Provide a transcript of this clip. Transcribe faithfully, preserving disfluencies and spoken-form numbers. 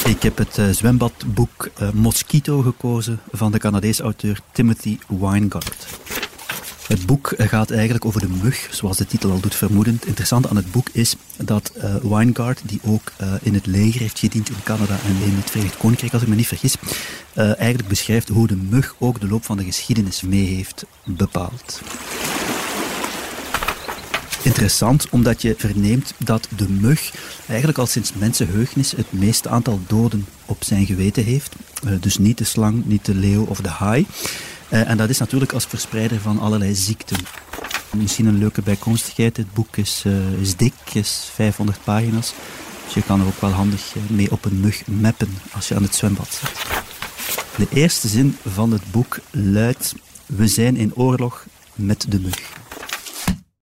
Ik heb het uh, zwembadboek uh, Mosquito gekozen van de Canadese auteur Timothy Winegard. Het boek gaat eigenlijk over de mug, zoals de titel al doet vermoeden. Het interessante aan het boek is dat uh, Winegard, die ook uh, in het leger heeft gediend in Canada en in het Verenigd Koninkrijk, als ik me niet vergis, uh, eigenlijk beschrijft hoe de mug ook de loop van de geschiedenis mee heeft bepaald. Interessant, omdat je verneemt dat de mug eigenlijk al sinds mensenheugenis het meeste aantal doden op zijn geweten heeft. Uh, dus niet de slang, niet de leeuw of de haai. Uh, en dat is natuurlijk als verspreider van allerlei ziekten. Misschien een leuke bijkomstigheid. Het boek is, uh, is dik, is vijfhonderd pagina's. Dus je kan er ook wel handig mee op een mug mappen als je aan het zwembad zit. De eerste zin van het boek luidt: we zijn in oorlog met de mug.